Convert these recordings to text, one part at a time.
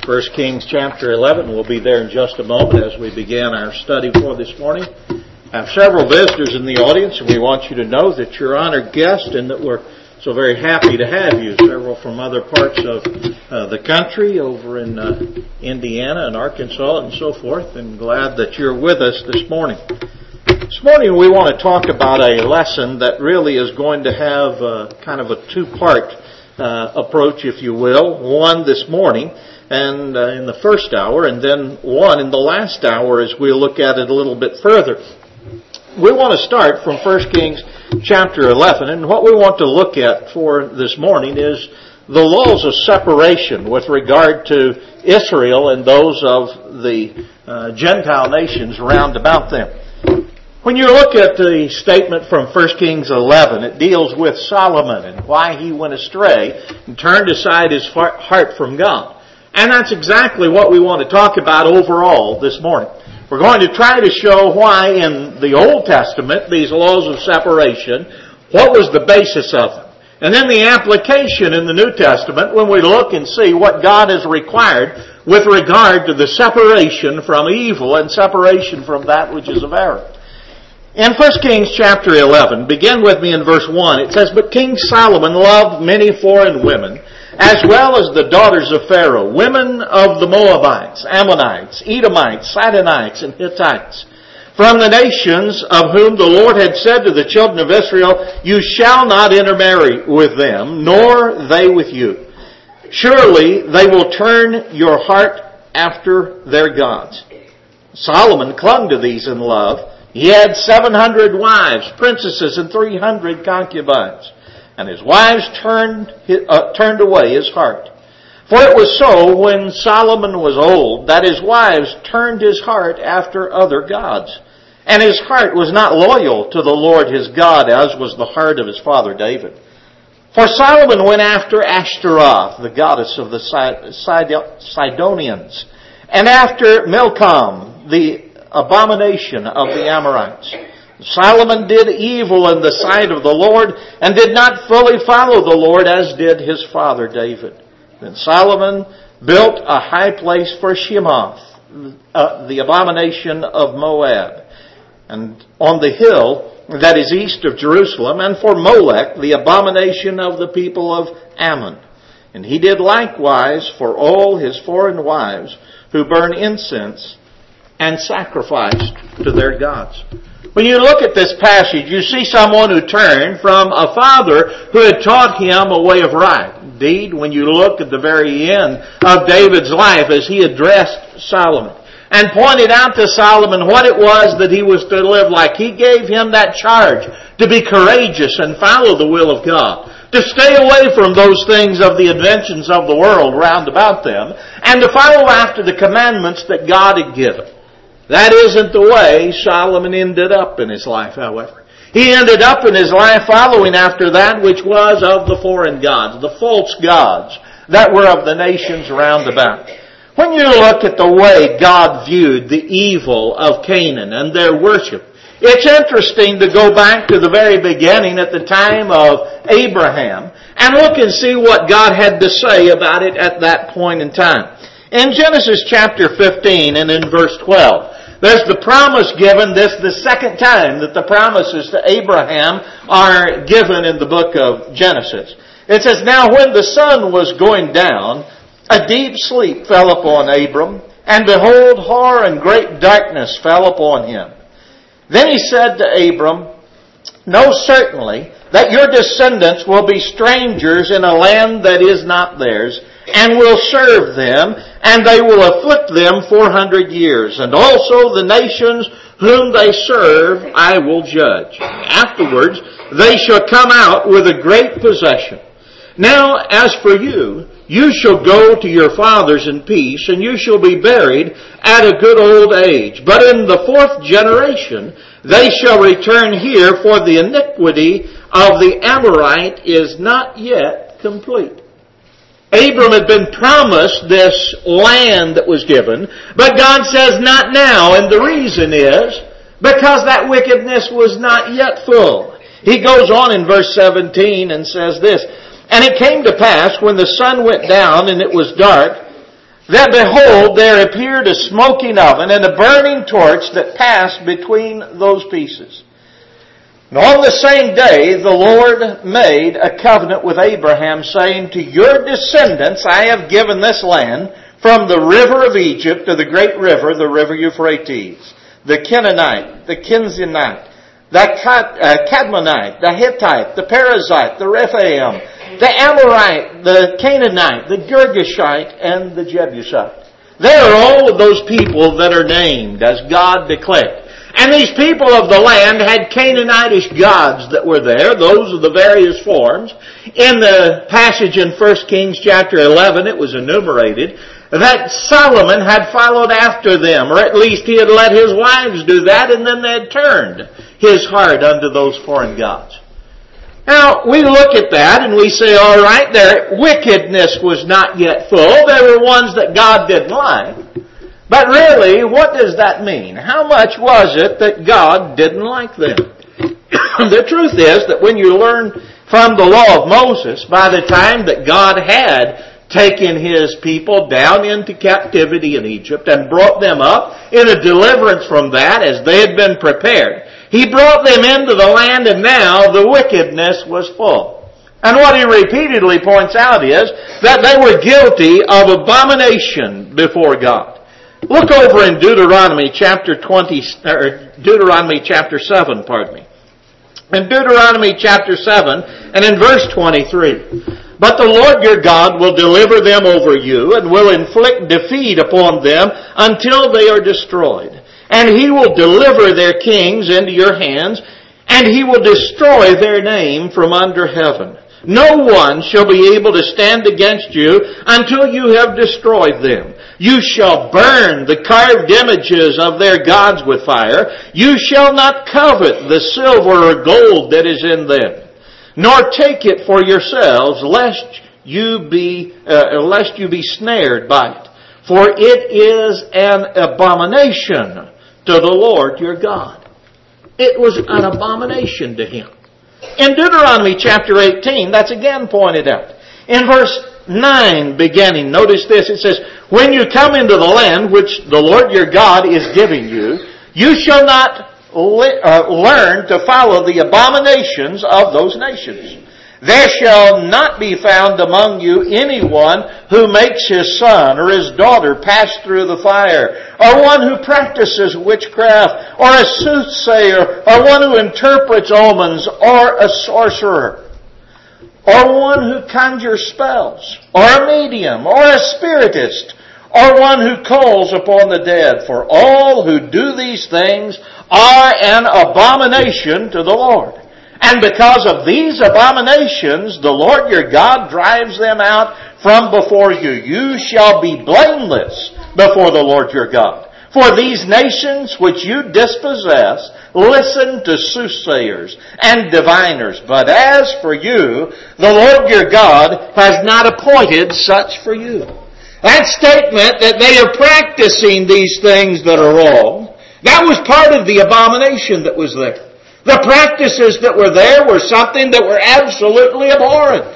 1 Kings chapter 11. We'll be there in just a moment as we begin our study for this morning. I have several visitors in the audience, and we want you to know that you're honored guests and that we're so very happy to have you. Several from other parts of the country, over in Indiana and Arkansas and so forth, and glad that you're with us this morning. This morning we want to talk about a lesson that really is going to have kind of a two-part approach, if you will. One this morning and in the first hour, and then one in the last hour as we look at it a little bit further. We want to start from 1 Kings chapter 11, and what we want to look at for this morning is the laws of separation with regard to Israel and those of the Gentile nations round about them. When you look at the statement from 1 Kings 11, it deals with Solomon and why he went astray and turned aside his heart from God. And that's exactly what we want to talk about overall this morning. We're going to try to show why in the Old Testament, these laws of separation, what was the basis of them. And then the application in the New Testament when we look and see what God has required with regard to the separation from evil and separation from that which is of error. In 1 Kings chapter 11, begin with me in verse 1. It says, "But King Solomon loved many foreign women, as well as the daughters of Pharaoh, women of the Moabites, Ammonites, Edomites, Sidonites, and Hittites, from the nations of whom the Lord had said to the children of Israel, 'You shall not intermarry with them, nor they with you. Surely they will turn your heart after their gods.' Solomon clung to these in love. He had 700 wives, princesses, and 300 concubines. And his wives turned away his heart. For it was so when Solomon was old that his wives turned his heart after other gods. And his heart was not loyal to the Lord his God, as was the heart of his father David. For Solomon went after Ashtaroth, the goddess of the Sidonians, and after Milcom, the abomination of the Amorites. Solomon did evil in the sight of the Lord and did not fully follow the Lord as did his father David. Then Solomon built a high place for Shemoth, the abomination of Moab, and on the hill that is east of Jerusalem, and for Molech, the abomination of the people of Ammon. And he did likewise for all his foreign wives who burn incense and sacrificed to their gods." When you look at this passage, you see someone who turned from a father who had taught him a way of right. Indeed, when you look at the very end of David's life as he addressed Solomon and pointed out to Solomon what it was that he was to live like, he gave him that charge to be courageous and follow the will of God, to stay away from those things of the inventions of the world round about them, and to follow after the commandments that God had given. That isn't the way Solomon ended up in his life, however. He ended up in his life following after that which was of the foreign gods, the false gods that were of the nations round about. When you look at the way God viewed the evil of Canaan and their worship, it's interesting to go back to the very beginning at the time of Abraham and look and see what God had to say about it at that point in time. In Genesis chapter 15 and in verse 12, there's the promise given, this the second time that the promises to Abraham are given in the book of Genesis. It says, "Now when the sun was going down, a deep sleep fell upon Abram, and behold, horror and great darkness fell upon him. Then he said to Abram, 'Know certainly that your descendants will be strangers in a land that is not theirs, and will serve them, and they will afflict them 400 years. And also the nations whom they serve I will judge. Afterwards they shall come out with a great possession. Now as for you, you shall go to your fathers in peace, and you shall be buried at a good old age. But in the 4th generation they shall return here, for the iniquity of the Amorite is not yet complete.'" Abram had been promised this land that was given, but God says not now, and the reason is because that wickedness was not yet full. He goes on in verse 17 and says this, "And it came to pass when the sun went down and it was dark, Then behold, there appeared a smoking oven and a burning torch that passed between those pieces. And on the same day the Lord made a covenant with Abraham, saying, To your descendants I have given this land, from the river of Egypt to the great river, the river Euphrates, the Canaanite, the Kenizzite, the Cadmonite, the Hittite, the Perizzite, the Rephaim, the Amorite, the Canaanite, the Girgashite, and the Jebusite. They are all of those people that are named as God declared. And these people of the land had Canaanitish gods that were there. Those are the various forms. In the passage in 1 Kings chapter 11, it was enumerated that Solomon had followed after them, or at least he had let his wives do that, and then they had turned his heart unto those foreign gods. Now, we look at that and we say, all right, their wickedness was not yet full. There were ones that God didn't like. But really, what does that mean? How much was it that God didn't like them? The truth is that when you learn from the law of Moses, by the time that God had taken His people down into captivity in Egypt and brought them up in a deliverance from that as they had been prepared, He brought them into the land, and now the wickedness was full. And what He repeatedly points out is that they were guilty of abomination before God. Look over in Deuteronomy chapter 7, In Deuteronomy chapter 7 and in verse 23. But the Lord your God will deliver them over you and will inflict defeat upon them until they are destroyed. And He will deliver their kings into your hands, and He will destroy their name from under heaven. No one shall be able to stand against you until you have destroyed them. You shall burn the carved images of their gods with fire. You shall not covet the silver or gold that is in them, nor take it for yourselves, lest you be snared by it. For it is an abomination to the Lord your God. It was an abomination to Him. In Deuteronomy chapter 18, that's again pointed out. In verse 9 beginning, notice this, it says, When you come into the land which the Lord your God is giving you, you shall not learn to follow the abominations of those nations. There shall not be found among you anyone who makes his son or his daughter pass through the fire, or one who practices witchcraft, or a soothsayer, or one who interprets omens, or a sorcerer, or one who conjures spells, or a medium, or a spiritist, or one who calls upon the dead. For all who do these things are an abomination to the Lord. And because of these abominations, the Lord your God drives them out from before you. You shall be blameless before the Lord your God. For these nations which you dispossess listen to soothsayers and diviners. But as for you, the Lord your God has not appointed such for you. That statement that they are practicing these things that are wrong, that was part of the abomination that was there. The practices that were there were something that were absolutely abhorrent.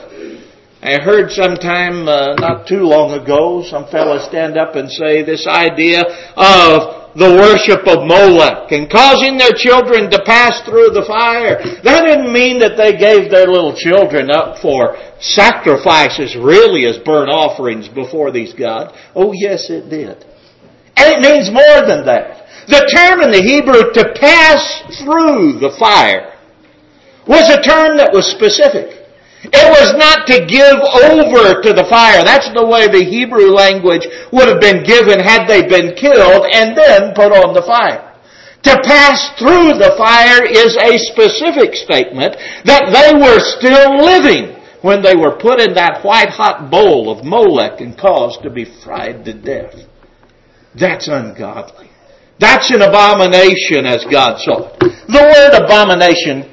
I heard sometime not too long ago some fellow stand up and say this idea of the worship of Molech and causing their children to pass through the fire. That didn't mean that they gave their little children up for sacrifices really as burnt offerings before these gods. Oh yes, it did. And it means more than that. The term in the Hebrew to pass through the fire was a term that was specific. It was not to give over to the fire. That's the way the Hebrew language would have been given had they been killed and then put on the fire. To pass through the fire is a specific statement that they were still living when they were put in that white-hot bowl of Molech and caused to be fried to death. That's ungodly. That's an abomination as God saw it. The word abomination,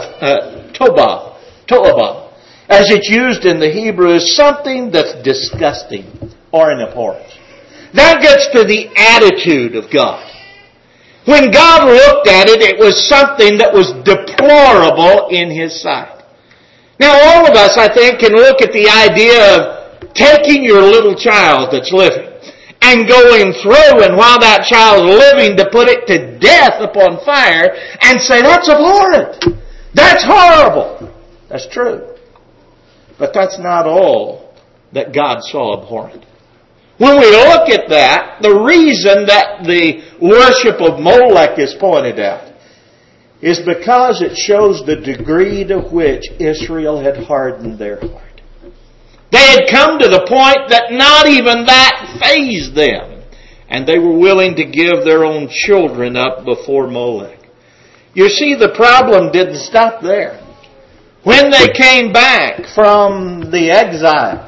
toba, as it's used in the Hebrew, is something that's disgusting or an abhorrence. That gets to the attitude of God. When God looked at it, it was something that was deplorable in His sight. Now all of us, I think, can look at the idea of taking your little child that's living and going through, and while that child is living, to put it to death upon fire and say, that's abhorrent. That's horrible. That's true. But that's not all that God saw abhorrent. When we look at that, the reason that the worship of Molech is pointed out is because it shows the degree to which Israel had hardened their heart. They had come to the point that not even that fazed them, and they were willing to give their own children up before Molech. You see, the problem didn't stop there. When they came back from the exile,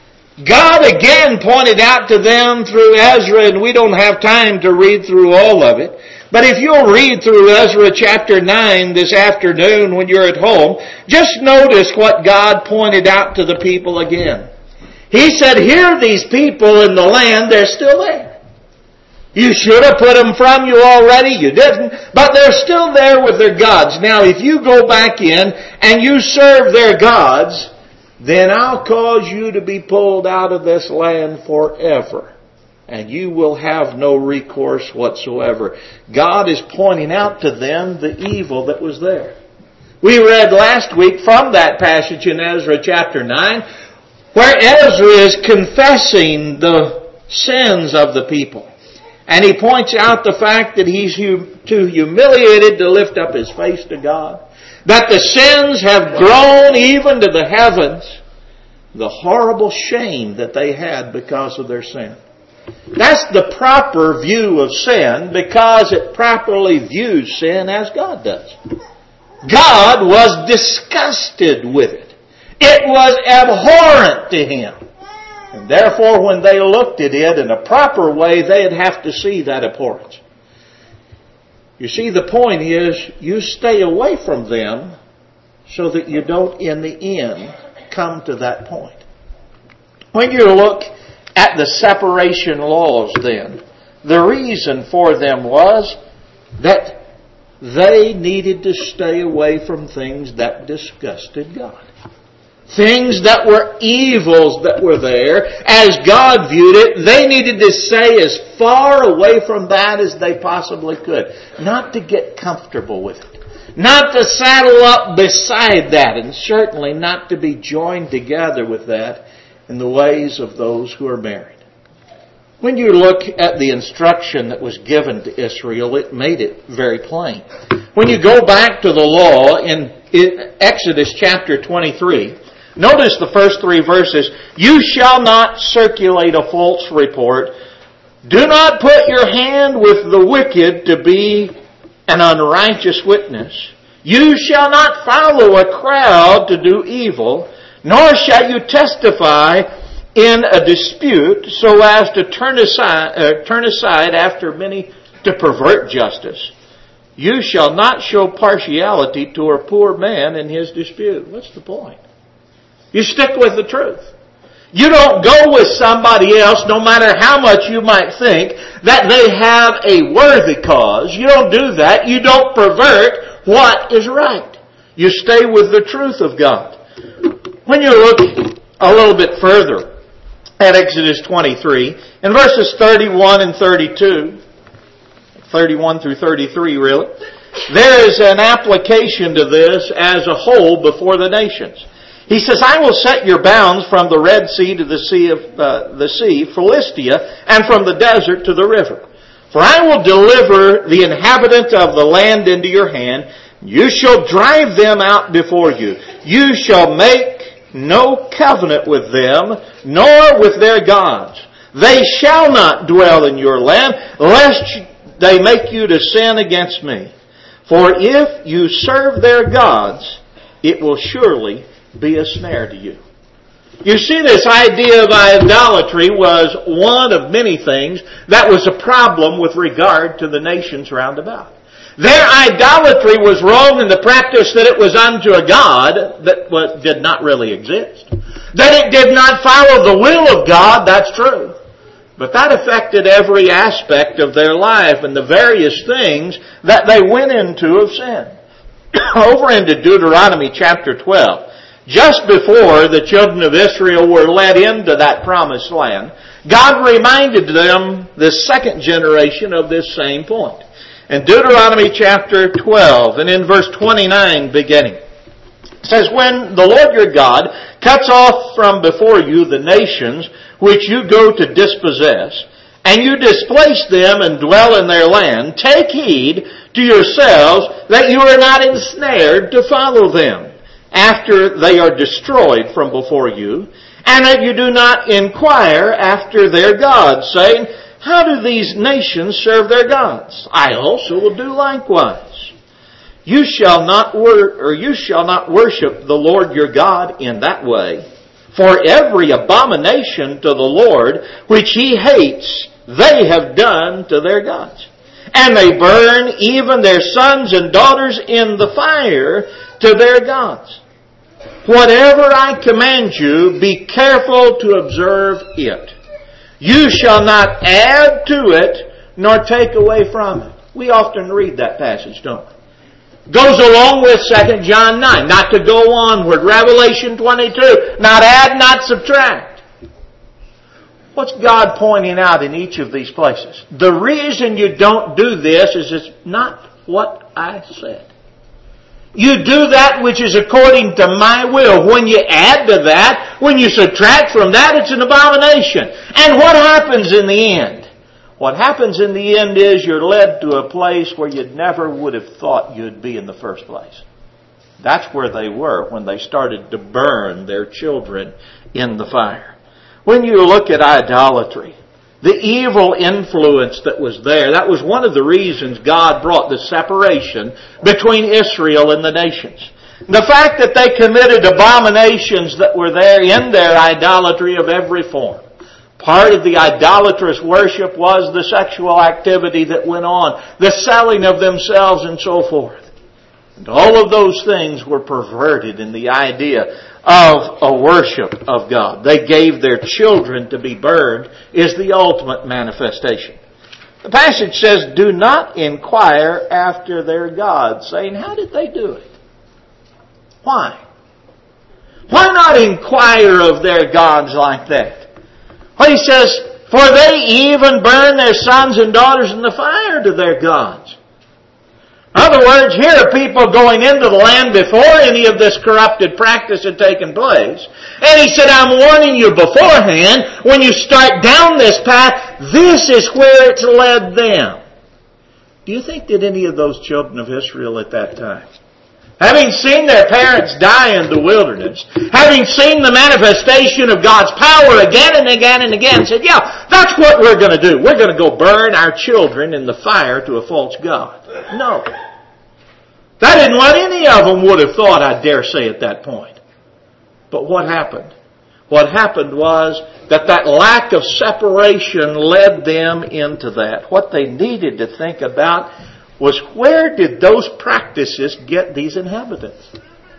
God again pointed out to them through Ezra, and we don't have time to read through all of it, but if you'll read through Ezra chapter 9 this afternoon when you're at home, just notice what God pointed out to the people again. He said, here are these people in the land, they're still there. You should have put them from you already, you didn't, but they're still there with their gods. Now if you go back in and you serve their gods, then I'll cause you to be pulled out of this land forever. And you will have no recourse whatsoever. God is pointing out to them the evil that was there. We read last week from that passage in Ezra chapter 9, where Ezra is confessing the sins of the people. And he points out the fact that he's too humiliated to lift up his face to God. That the sins have grown even to the heavens. The horrible shame that they had because of their sin. That's the proper view of sin, because it properly views sin as God does. God was disgusted with it. It was abhorrent to Him. And therefore, when they looked at it in a proper way, they'd have to see that abhorrence. You see, the point is, you stay away from them so that you don't, in the end, come to that point. When you look at the separation laws then, the reason for them was that they needed to stay away from things that disgusted God. Things that were evils that were there, as God viewed it, they needed to stay as far away from that as they possibly could. Not to get comfortable with it. Not to saddle up beside that, and certainly not to be joined together with that in the ways of those who are married. When you look at the instruction that was given to Israel, it made it very plain. When you go back to the law in Exodus chapter 23, notice the first 3 verses. You shall not circulate a false report. Do not put your hand with the wicked to be an unrighteous witness. You shall not follow a crowd to do evil, nor shall you testify in a dispute so as to turn aside after many to pervert justice. You shall not show partiality to a poor man in his dispute. What's the point? You stick with the truth. You don't go with somebody else, no matter how much you might think that they have a worthy cause. You don't do that. You don't pervert what is right. You stay with the truth of God. When you look a little bit further at Exodus 23, in verses 31 and 32, 31 through 33 really, there is an application to this as a whole before the nations. He says, I will set your bounds from the Red Sea to the sea, Philistia, and from the desert to the river. For I will deliver the inhabitants of the land into your hand. You shall drive them out before you. You shall make no covenant with them, nor with their gods. They shall not dwell in your land, lest they make you to sin against me. For if you serve their gods, it will surely be a snare to you. You see, this idea of idolatry was one of many things that was a problem with regard to the nations round about. Their idolatry was wrong in the practice that it was unto a God that did not really exist. That it did not follow the will of God, that's true. But that affected every aspect of their life and the various things that they went into of sin. Over into Deuteronomy chapter 12. just before the children of Israel were led into that promised land, God reminded them, the second generation, of this same point. In Deuteronomy chapter 12 and in verse 29 beginning, it says, when the Lord your God cuts off from before you the nations which you go to dispossess, and you displace them and dwell in their land, take heed to yourselves that you are not ensnared to follow them after they are destroyed from before you, and that you do not inquire after their gods, saying, how do these nations serve their gods? I also will do likewise. You shall not worship the Lord your God in that way. For every abomination to the Lord which He hates, they have done to their gods. And they burn even their sons and daughters in the fire to their gods. Whatever I command you, be careful to observe it. You shall not add to it, nor take away from it. We often read that passage, don't we? Goes along with 2 John 9. Not to go onward. Revelation 22. Not add, not subtract. What's God pointing out in each of these places? The reason you don't do this is it's not what I said. You do that which is according to my will. When you add to that, when you subtract from that, it's an abomination. And what happens in the end? What happens in the end is you're led to a place where you never would have thought you'd be in the first place. That's where they were when they started to burn their children in the fire. When you look at idolatry, the evil influence that was there, that was one of the reasons God brought the separation between Israel and the nations. The fact that they committed abominations that were there in their idolatry of every form. Part of the idolatrous worship was the sexual activity that went on, the selling of themselves and so forth. And all of those things were perverted in the idea of a worship of God. They gave their children to be burned is the ultimate manifestation. The passage says, do not inquire after their gods, saying, how did they do it? Why? Why not inquire of their gods like that? Well, he says, for they even burn their sons and daughters in the fire to their gods. In other words, here are people going into the land before any of this corrupted practice had taken place. And he said, I'm warning you beforehand, when you start down this path, this is where it's led them. Do you think that any of those children of Israel at that time, having seen their parents die in the wilderness, having seen the manifestation of God's power again and again and again, said, yeah, that's what we're going to do. We're going to go burn our children in the fire to a false god. No. That isn't what any of them would have thought, I dare say, at that point. But what happened? What happened was that lack of separation led them into that. What they needed to think about was, where did those practices get these inhabitants?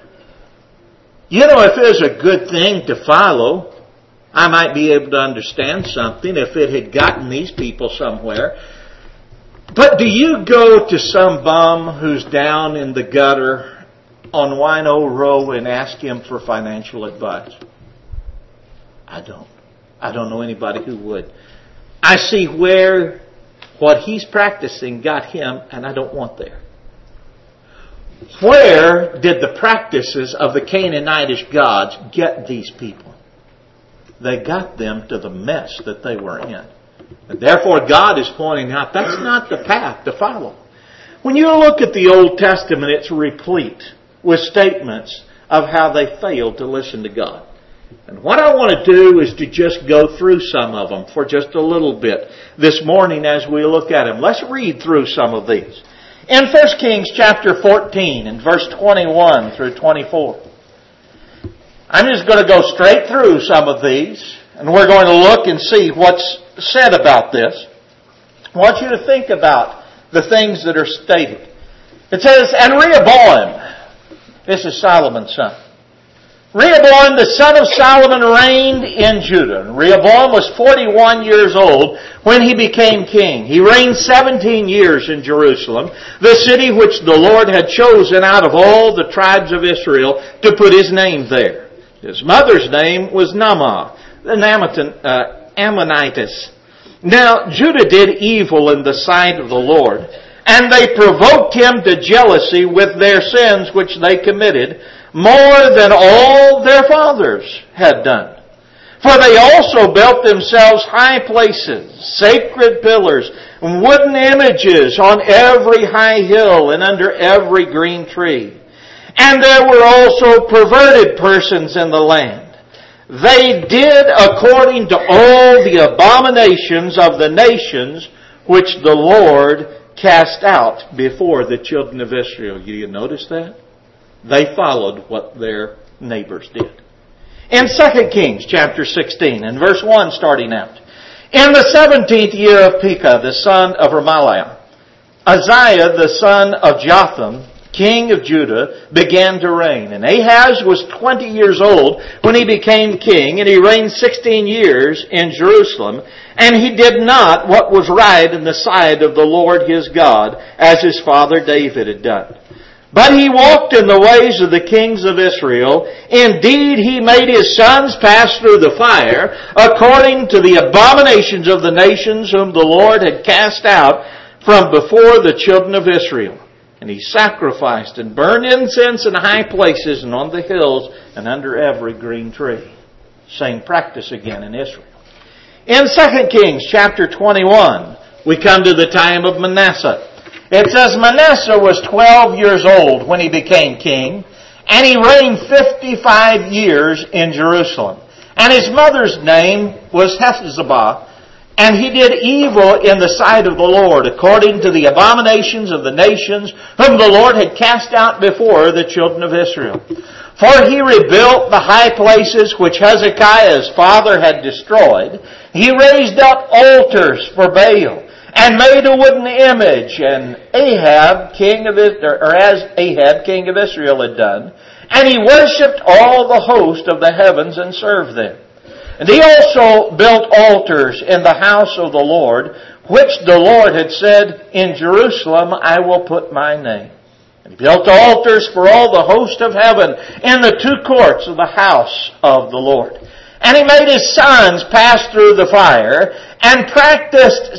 You know, if it was a good thing to follow, I might be able to understand something if it had gotten these people somewhere. But do you go to some bum who's down in the gutter on Wino Row and ask him for financial advice? I don't. I don't know anybody who would. I see where what he's practicing got him, and I don't want there. Where did the practices of the Canaanitish gods get these people? They got them to the mess that they were in. And therefore God is pointing out that's not the path to follow. When you look at the Old Testament, it's replete with statements of how they failed to listen to God. And what I want to do is to just go through some of them for just a little bit this morning as we look at them. Let's read through some of these. In 1 Kings chapter 14 and verse 21 through 24. I'm just going to go straight through some of these, and we're going to look and see what's said about this. I want you to think about the things that are stated. It says, and Rehoboam, this is Solomon's son, Rehoboam, the son of Solomon, reigned in Judah. Rehoboam was 41 years old when he became king. He reigned 17 years in Jerusalem, the city which the Lord had chosen out of all the tribes of Israel to put His name there. His mother's name was Naamah, the Ammonitess. Now, Judah did evil in the sight of the Lord, and they provoked him to jealousy with their sins which they committed, more than all their fathers had done. For they also built themselves high places, sacred pillars, and wooden images on every high hill and under every green tree. And there were also perverted persons in the land. They did according to all the abominations of the nations which the Lord cast out before the children of Israel. Do you notice that? They followed what their neighbors did. In 2 Kings chapter 16 and verse 1 starting out. In the 17th year of Pekah, the son of Remaliah, Uzziah, the son of Jotham, king of Judah, began to reign. And Ahaz was 20 years old when he became king, and he reigned 16 years in Jerusalem. And he did not what was right in the sight of the Lord his God, as his father David had done. But he walked in the ways of the kings of Israel. Indeed, he made his sons pass through the fire, according to the abominations of the nations whom the Lord had cast out from before the children of Israel. And he sacrificed and burned incense in high places and on the hills and under every green tree. Same practice again in Israel. In 2 Kings chapter 21, we come to the time of Manasseh. It says Manasseh was 12 years old when he became king, and he reigned 55 years in Jerusalem. And his mother's name was Hephzibah, and he did evil in the sight of the Lord, according to the abominations of the nations whom the Lord had cast out before the children of Israel. For he rebuilt the high places which Hezekiah his father had destroyed. He raised up altars for Baal, and made a wooden image, and Ahab, king of Israel, had done. And he worshipped all the host of the heavens and served them. And he also built altars in the house of the Lord, which the Lord had said, in Jerusalem I will put my name. And he built altars for all the host of heaven in the two courts of the house of the Lord. And he made his sons pass through the fire, and practiced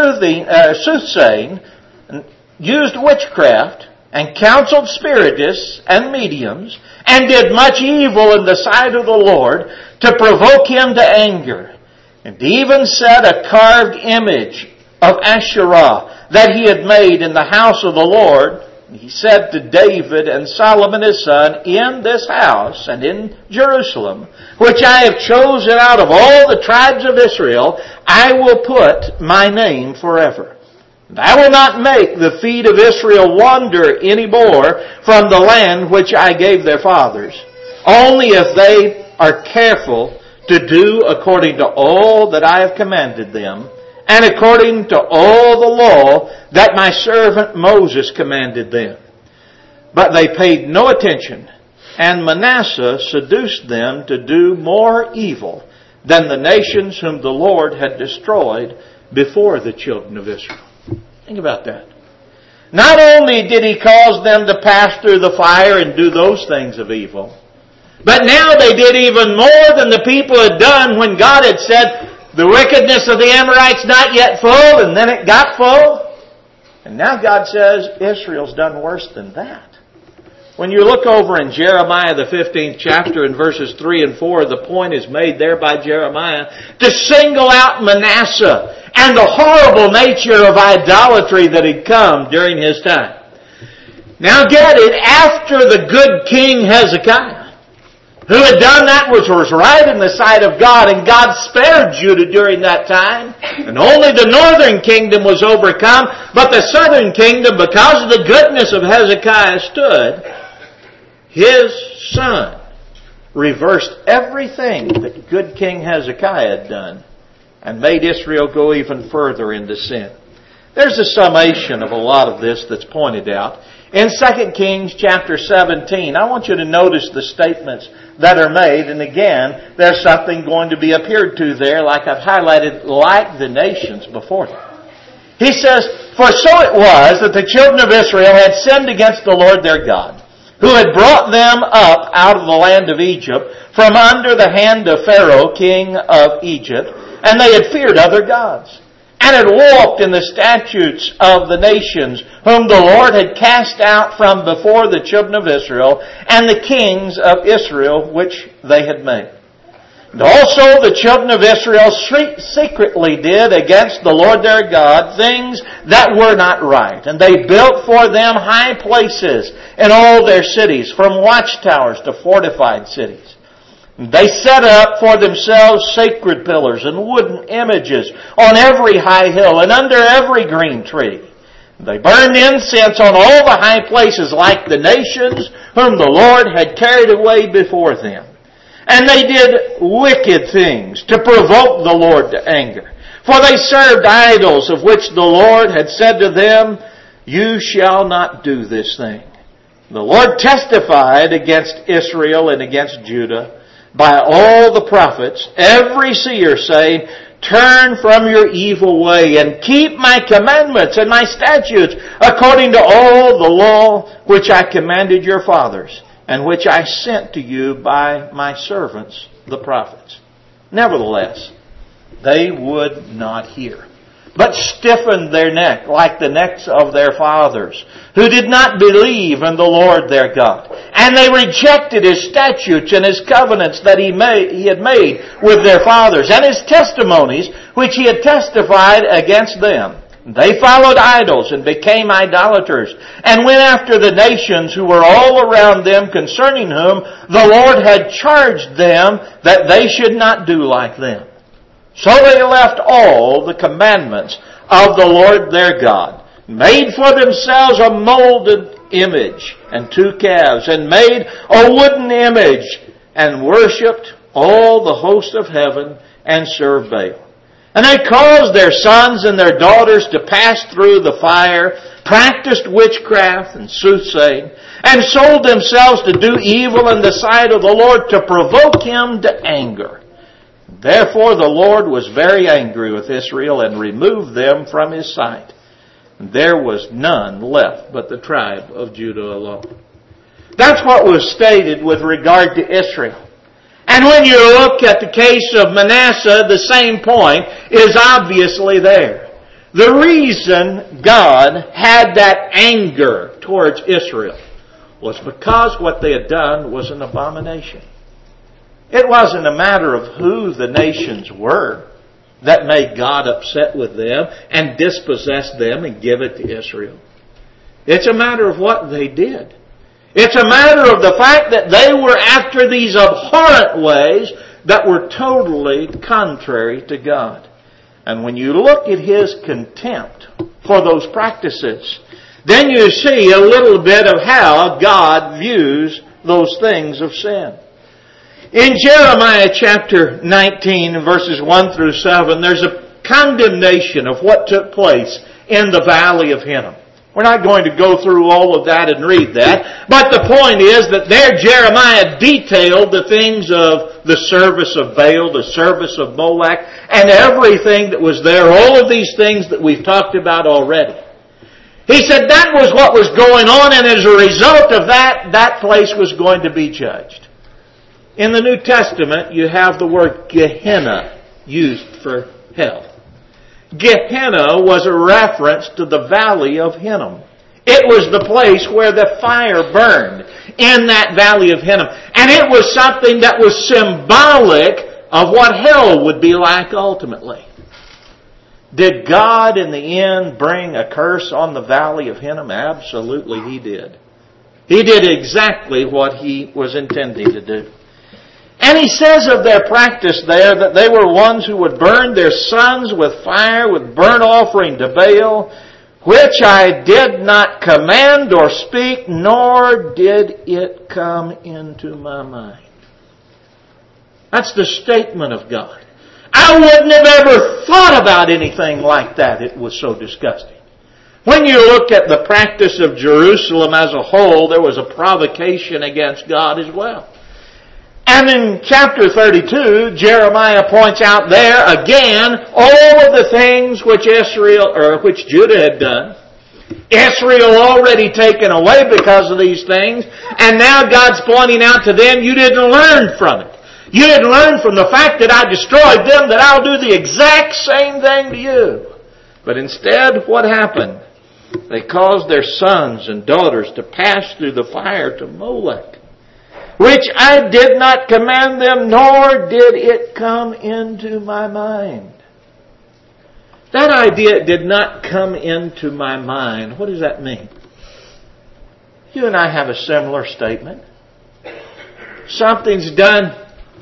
soothsaying, used witchcraft, and counseled spiritists and mediums, and did much evil in the sight of the Lord, to provoke him to anger. And even set a carved image of Asherah that he had made in the house of the Lord. He said to David and Solomon his son, in this house and in Jerusalem, which I have chosen out of all the tribes of Israel, I will put my name forever. And I will not make the feet of Israel wander any more from the land which I gave their fathers, only if they are careful to do according to all that I have commanded them, and according to all the law that my servant Moses commanded them. But they paid no attention, and Manasseh seduced them to do more evil than the nations whom the Lord had destroyed before the children of Israel. Think about that. Not only did he cause them to pass through the fire and do those things of evil, but now they did even more than the people had done when God had said, the wickedness of the Amorites not yet full, and then it got full. And now God says, Israel's done worse than that. When you look over in Jeremiah, the 15th chapter, in verses 3 and 4, the point is made there by Jeremiah to single out Manasseh and the horrible nature of idolatry that had come during his time. Now get it, after the good king Hezekiah, who had done that which was right in the sight of God, and God spared Judah during that time, and only the northern kingdom was overcome, but the southern kingdom, because of the goodness of Hezekiah, stood. His son reversed everything that good King Hezekiah had done, and made Israel go even further into sin. There's a summation of a lot of this that's pointed out. In 2 Kings chapter 17, I want you to notice the statements that are made. And again, there's something going to be appeared to there, like I've highlighted, like the nations before them. He says, "For so it was that the children of Israel had sinned against the Lord their God, who had brought them up out of the land of Egypt from under the hand of Pharaoh, king of Egypt, and they had feared other gods, and had walked in the statutes of the nations, whom the Lord had cast out from before the children of Israel, and the kings of Israel which they had made. And also the children of Israel secretly did against the Lord their God things that were not right. And they built for them high places in all their cities, from watchtowers to fortified cities. And they set up for themselves sacred pillars and wooden images on every high hill and under every green tree. They burned incense on all the high places like the nations whom the Lord had carried away before them. And they did wicked things to provoke the Lord to anger. For they served idols, of which the Lord had said to them, 'You shall not do this thing.' The Lord testified against Israel and against Judah by all the prophets, every seer, saying, 'Turn from your evil way and keep my commandments and my statutes according to all the law which I commanded your fathers, and which I sent to you by my servants, the prophets.' Nevertheless, they would not hear, but stiffened their neck like the necks of their fathers, who did not believe in the Lord their God. And they rejected His statutes and His covenants that He had made with their fathers, and His testimonies which He had testified against them. They followed idols and became idolaters, and went after the nations who were all around them, concerning whom the Lord had charged them that they should not do like them. So they left all the commandments of the Lord their God, made for themselves a molded image and 2 calves, and made a wooden image, and worshipped all the host of heaven, and served Baal. And they caused their sons and their daughters to pass through the fire, practiced witchcraft and soothsaying, and sold themselves to do evil in the sight of the Lord, to provoke Him to anger. Therefore the Lord was very angry with Israel, and removed them from His sight. And there was none left but the tribe of Judah alone." That's what was stated with regard to Israel. And when you look at the case of Manasseh, the same point is obviously there. The reason God had that anger towards Israel was because what they had done was an abomination. It wasn't a matter of who the nations were that made God upset with them and dispossess them and give it to Israel. It's a matter of what they did. It's a matter of the fact that they were after these abhorrent ways that were totally contrary to God. And when you look at His contempt for those practices, then you see a little bit of how God views those things of sin. In Jeremiah chapter 19, verses 1 through 7, there's a condemnation of what took place in the valley of Hinnom. We're not going to go through all of that and read that, but the point is that there Jeremiah detailed the things of the service of Baal, the service of Molech, and everything that was there, all of these things that we've talked about already. He said that was what was going on, and as a result of that, that place was going to be judged. In the New Testament, you have the word Gehenna used for hell. Gehenna was a reference to the valley of Hinnom. It was the place where the fire burned, in that valley of Hinnom. And it was something that was symbolic of what hell would be like ultimately. Did God in the end bring a curse on the valley of Hinnom? Absolutely He did. He did exactly what He was intending to do. And He says of their practice there that they were ones who would burn their sons with fire, with burnt offering to Baal, which I did not command or speak, nor did it come into my mind. That's the statement of God. I wouldn't have ever thought about anything like that. It was so disgusting. When you look at the practice of Jerusalem as a whole, there was a provocation against God as well. And in chapter 32, Jeremiah points out there again all of the things which Judah had done. Israel already taken away because of these things, and now God's pointing out to them, you didn't learn from it. You didn't learn from the fact that I destroyed them, that I'll do the exact same thing to you. But instead, what happened? They caused their sons and daughters to pass through the fire to Molech, which I did not command them, nor did it come into my mind. That idea did not come into my mind. What does that mean? You and I have a similar statement. Something's done.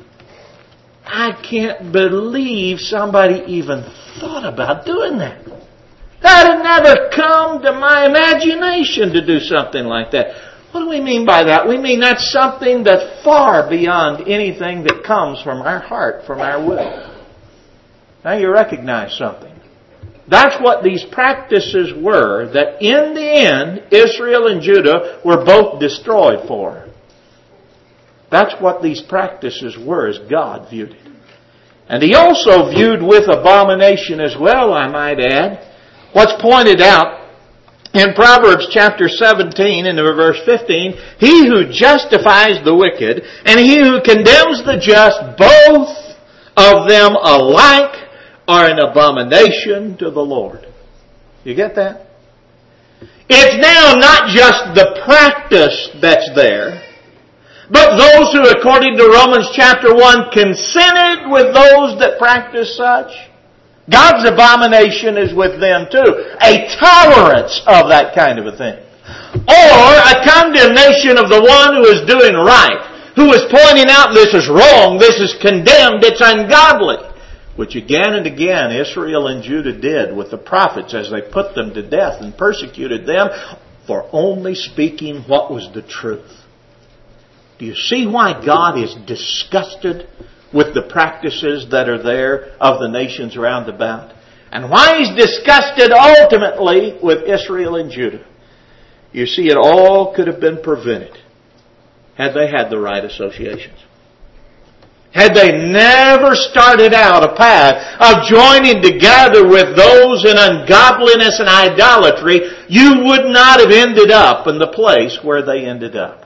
I can't believe somebody even thought about doing that. That had never come to my imagination to do something like that. What do we mean by that? We mean that's something that's far beyond anything that comes from our heart, from our will. Now you recognize something. That's what these practices were that in the end, Israel and Judah were both destroyed for. That's what these practices were as God viewed it. And He also viewed with abomination as well, I might add, what's pointed out in Proverbs chapter 17 and verse 15, he who justifies the wicked and he who condemns the just, both of them alike are an abomination to the Lord. You get that? It's now not just the practice that's there, but those who, according to Romans chapter 1, consented with those that practice such. God's abomination is with them too. A tolerance of that kind of a thing. Or a condemnation of the one who is doing right, who is pointing out this is wrong, this is condemned, it's ungodly. Which again and again Israel and Judah did with the prophets as they put them to death and persecuted them for only speaking what was the truth. Do you see why God is disgusted with the practices that are there of the nations round about? And why He's disgusted ultimately with Israel and Judah? You see, it all could have been prevented had they had the right associations. Had they never started out a path of joining together with those in ungodliness and idolatry, you would not have ended up in the place where they ended up.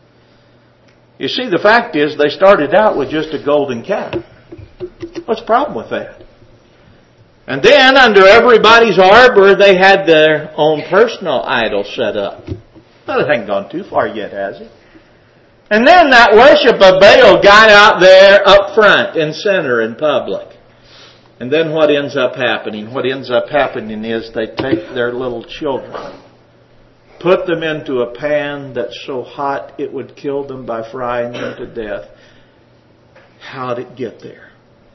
You see, the fact is they started out with just a golden calf. What's the problem with that? And then under everybody's arbor they had their own personal idol set up. Well, it hasn't gone too far yet, has it? And then that worship of Baal got out there up front and center in public. And then what ends up happening? What ends up happening is they take their little children, put them into a pan that's so hot it would kill them by frying them to death. How did it get there?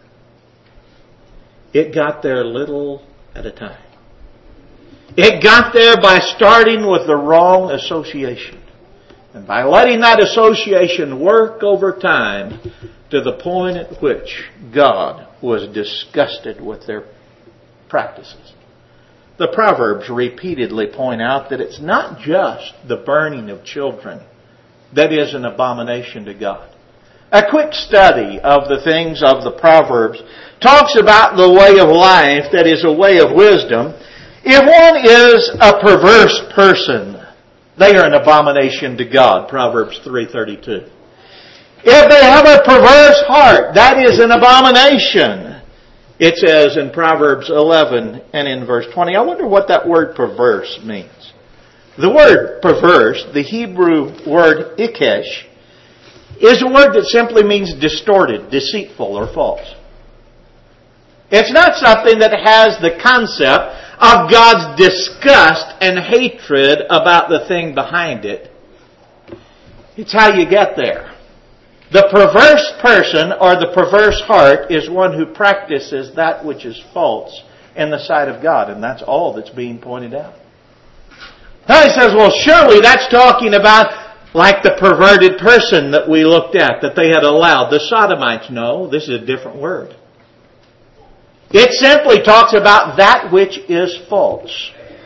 It got there little at a time. It got there by starting with the wrong association. And by letting that association work over time to the point at which God was disgusted with their practices. The Proverbs repeatedly point out that it's not just the burning of children that is an abomination to God. A quick study of the things of the Proverbs talks about the way of life that is a way of wisdom. If one is a perverse person, they are an abomination to God. Proverbs 3:32. If they have a perverse heart, that is an abomination. It says in Proverbs 11 and in verse 20. I wonder what that word perverse means. The word perverse, the Hebrew word ikesh, is a word that simply means distorted, deceitful, or false. It's not something that has the concept of God's disgust and hatred about the thing behind it. It's how you get there. The perverse person or the perverse heart is one who practices that which is false in the sight of God. And that's all that's being pointed out. Now he says, well, surely that's talking about like the perverted person that we looked at, that they had allowed. The sodomites. No, this is a different word. It simply talks about that which is false.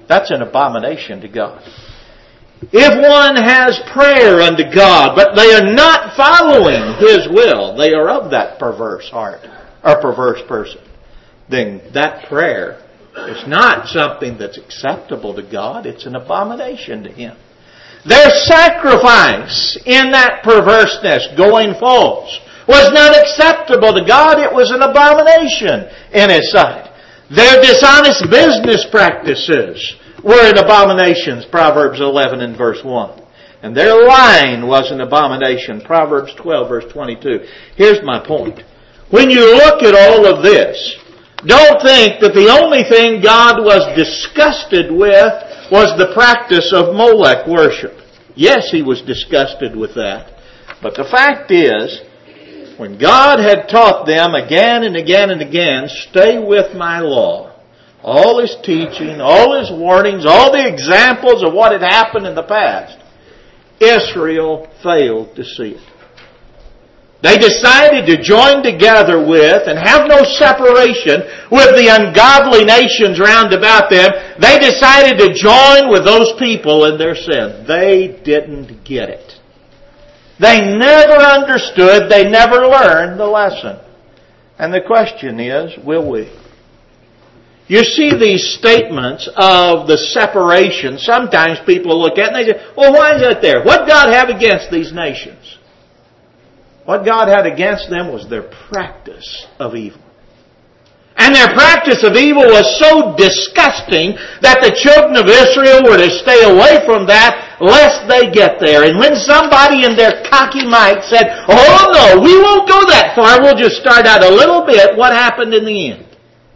That's an abomination to God. If one has prayer unto God, but they are not following His will, they are of that perverse heart, or perverse person, then that prayer is not something that's acceptable to God. It's an abomination to Him. Their sacrifice in that perverseness, going false, was not acceptable to God. It was an abomination in His sight. Their dishonest business practices were an abomination, Proverbs 11 and verse 1. And their lying was an abomination, Proverbs 12 verse 22. Here's my point. When you look at all of this, don't think that the only thing God was disgusted with was the practice of Molech worship. Yes, He was disgusted with that. But the fact is, when God had taught them again and again and again, stay with my law, all His teaching, all His warnings, all the examples of what had happened in the past, Israel failed to see it. They decided to join together with and have no separation with the ungodly nations round about them. They decided to join with those people in their sin. They didn't get it. They never understood, they never learned the lesson. And the question is, will we? You see these statements of the separation. Sometimes people look at it and they say, well, why is that there? What did God have against these nations? What God had against them was their practice of evil. And their practice of evil was so disgusting that the children of Israel were to stay away from that lest they get there. And when somebody in their cocky might said, oh no, we won't go that far, we'll just start out a little bit, what happened in the end?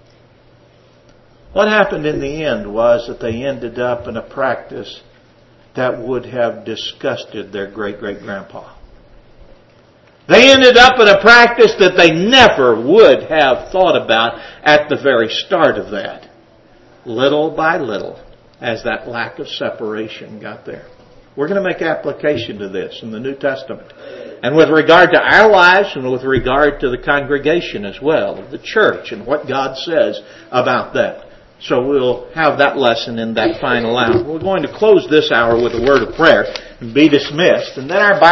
What happened in the end was that they ended up in a practice that would have disgusted their great-great-grandpa. They ended up in a practice that they never would have thought about at the very start of that. Little by little, as that lack of separation got there. We're going to make application to this in the New Testament. And with regard to our lives and with regard to the congregation as well, the church, and what God says about that. So we'll have that lesson in that final hour. We're going to close this hour with a word of prayer and be dismissed. And then our Bible